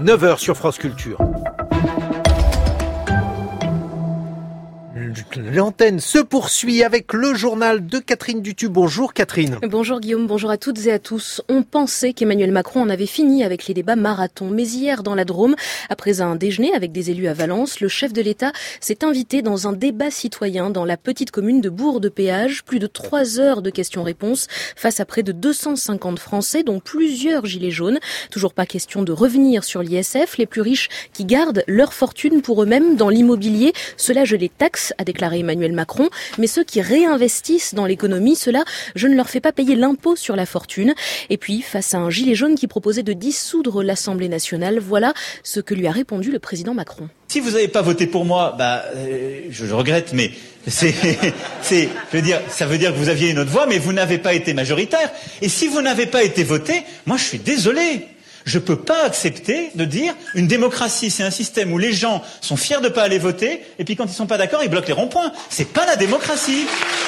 9h sur France Culture. L'antenne se poursuit avec le journal de Catherine Dutu. Bonjour Catherine. Bonjour Guillaume, bonjour à toutes et à tous. On pensait qu'Emmanuel Macron en avait fini avec les débats marathons. Mais hier, dans la Drôme, après un déjeuner avec des élus à Valence, le chef de l'État s'est invité dans un débat citoyen dans la petite commune de Bourg-de-Péage. Plus de 3 heures de questions-réponses face à près de 250 Français, dont plusieurs gilets jaunes. Toujours pas question de revenir sur l'ISF. Les plus riches qui gardent leur fortune pour eux-mêmes dans l'immobilier, cela je les taxe, a déclaré Emmanuel Macron. Mais ceux qui réinvestissent dans l'économie, cela, je ne leur fais pas payer l'impôt sur la fortune. Et puis, face à un gilet jaune qui proposait de dissoudre l'Assemblée nationale, voilà ce que lui a répondu le président Macron. Si vous n'avez pas voté pour moi, je regrette, mais ça veut dire que vous aviez une autre voix, mais vous n'avez pas été majoritaire. Et si vous n'avez pas été voté, moi je suis désolé. Je peux pas accepter de dire une démocratie, c'est un système où les gens sont fiers de pas aller voter, et puis quand ils sont pas d'accord, ils bloquent les ronds-points. C'est pas la démocratie.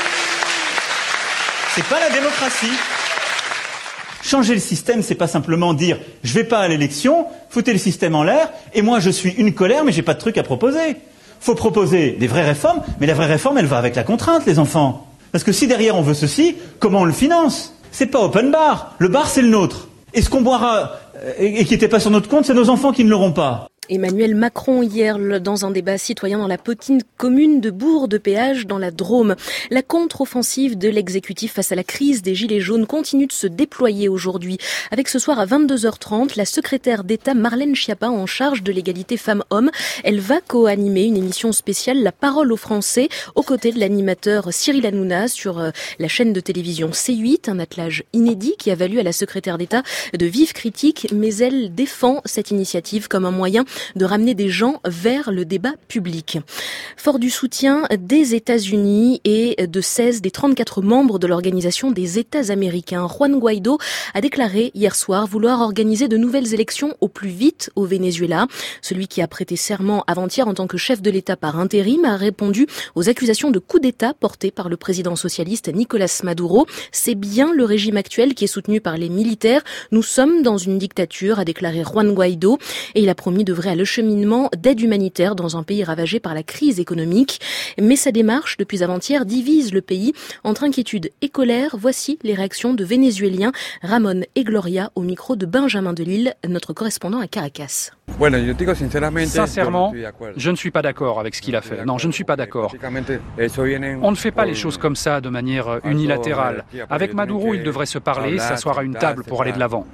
C'est pas la démocratie. Changer le système, c'est pas simplement dire je vais pas à l'élection, foutez le système en l'air, et moi je suis une colère, mais j'ai pas de truc à proposer. Faut proposer des vraies réformes, mais la vraie réforme, elle va avec la contrainte, les enfants. Parce que si derrière on veut ceci, comment on le finance? C'est pas open bar. Le bar, c'est le nôtre. Et ce qu'on boira et qui n'était pas sur notre compte, c'est nos enfants qui ne l'auront pas. Emmanuel Macron hier dans un débat citoyen dans la petite commune de Bourg-de-Péage dans la Drôme. La contre-offensive de l'exécutif face à la crise des gilets jaunes continue de se déployer aujourd'hui. Avec ce soir à 22h30, la secrétaire d'État Marlène Schiappa en charge de l'égalité femmes-hommes. Elle va co-animer une émission spéciale La Parole aux Français aux côtés de l'animateur Cyril Hanouna sur la chaîne de télévision C8, un attelage inédit qui a valu à la secrétaire d'État de vives critiques, mais elle défend cette initiative comme un moyen de ramener des gens vers le débat public. Fort du soutien des États-Unis et de 16 des 34 membres de l'Organisation des États américains, Juan Guaido a déclaré hier soir vouloir organiser de nouvelles élections au plus vite au Venezuela. Celui qui a prêté serment avant-hier en tant que chef de l'État par intérim a répondu aux accusations de coup d'État portées par le président socialiste Nicolás Maduro. C'est bien le régime actuel qui est soutenu par les militaires. Nous sommes dans une dictature, a déclaré Juan Guaido, et il a promis de à l'acheminement d'aide humanitaire dans un pays ravagé par la crise économique. Mais sa démarche, depuis avant-hier, divise le pays entre inquiétude et colère. Voici les réactions de Vénézuéliens Ramon et Gloria au micro de Benjamin Delille, notre correspondant à Caracas. Sincèrement, je ne suis pas d'accord avec ce qu'il a fait. Non, je ne suis pas d'accord. On ne fait pas les choses comme ça de manière unilatérale. Avec Maduro, il devrait se parler, s'asseoir à une table pour aller de l'avant.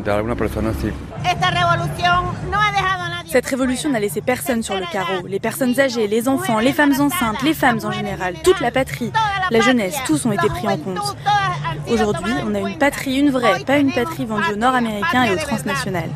Cette révolution n'a laissé personne sur le carreau. Les personnes âgées, les enfants, les femmes enceintes, les femmes en général, toute la patrie, la jeunesse, tous ont été pris en compte. Aujourd'hui, on a une patrie, une vraie, pas une patrie vendue aux Nord-Américains et aux transnationales.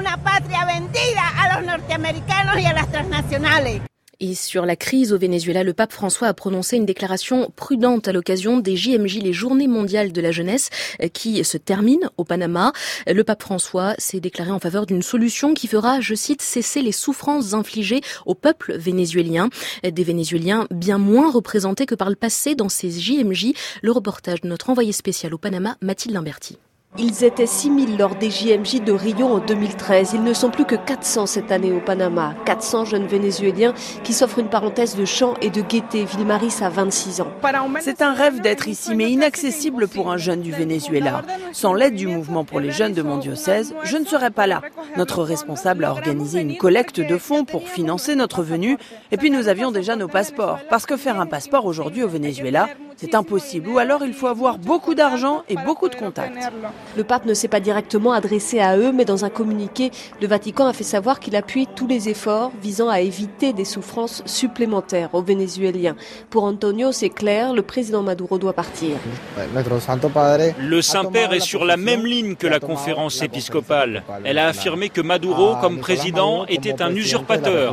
Et sur la crise au Venezuela, le pape François a prononcé une déclaration prudente à l'occasion des JMJ, les Journées mondiales de la jeunesse, qui se terminent au Panama. Le pape François s'est déclaré en faveur d'une solution qui fera, je cite, cesser les souffrances infligées au peuple vénézuélien. Des Vénézuéliens bien moins représentés que par le passé dans ces JMJ. Le reportage de notre envoyé spécial au Panama, Mathilde Limberti. Ils étaient 6000 lors des JMJ de Rio en 2013. Ils ne sont plus que 400 cette année au Panama. 400 jeunes Vénézuéliens qui s'offrent une parenthèse de chant et de gaieté. Vilmaris a 26 ans. C'est un rêve d'être ici, mais inaccessible pour un jeune du Venezuela. Sans l'aide du mouvement pour les jeunes de mon diocèse, je ne serais pas là. Notre responsable a organisé une collecte de fonds pour financer notre venue. Et puis nous avions déjà nos passeports. Parce que faire un passeport aujourd'hui au Venezuela, c'est impossible. Ou alors il faut avoir beaucoup d'argent et beaucoup de contacts. Le pape ne s'est pas directement adressé à eux, mais dans un communiqué, le Vatican a fait savoir qu'il appuie tous les efforts visant à éviter des souffrances supplémentaires aux Vénézuéliens. Pour Antonio, c'est clair, le président Maduro doit partir. Le Saint-Père est sur la même ligne que la conférence épiscopale. Elle a affirmé que Maduro, comme président, était un usurpateur.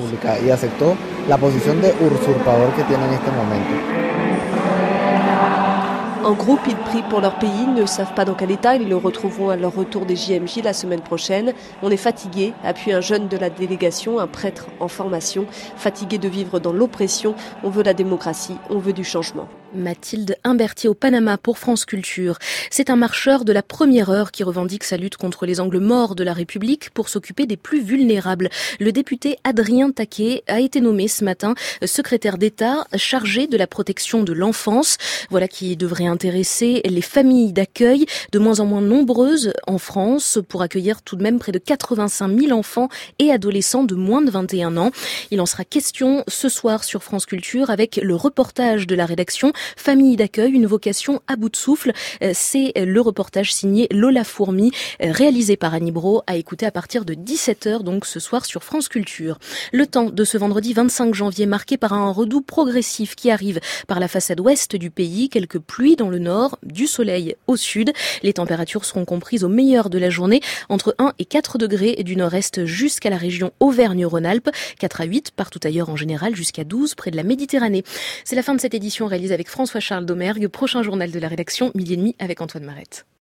En groupe, ils prient pour leur pays, ils ne savent pas dans quel état, ils le retrouveront à leur retour des JMJ la semaine prochaine. On est fatigué, appuie un jeune de la délégation, un prêtre en formation, fatigué de vivre dans l'oppression. On veut la démocratie, on veut du changement. Mathilde Imbertier au Panama pour France Culture. C'est un marcheur de la première heure qui revendique sa lutte contre les angles morts de la République pour s'occuper des plus vulnérables. Le député Adrien Taquet a été nommé ce matin secrétaire d'État chargé de la protection de l'enfance. Voilà qui devrait intéresser les familles d'accueil, de moins en moins nombreuses en France, pour accueillir tout de même près de 85 000 enfants et adolescents de moins de 21 ans. Il en sera question ce soir sur France Culture avec le reportage de la rédaction Famille d'accueil, une vocation à bout de souffle. C'est le reportage signé Lola Fourmi, réalisé par Annie Brault, à écouter à partir de 17h, donc ce soir sur France Culture. Le temps de ce vendredi 25 janvier marqué par un redout progressif qui arrive par la façade ouest du pays, quelques pluies dans le nord, du soleil au sud. Les températures seront comprises au meilleur de la journée, entre 1 et 4 degrés du nord-est jusqu'à la région Auvergne-Rhône-Alpes, 4 à 8 partout ailleurs en général, jusqu'à 12 près de la Méditerranée. C'est la fin de cette édition réalisée avec François-Charles Domergue. Prochain journal de la rédaction, 12h30 avec Antoine Marette.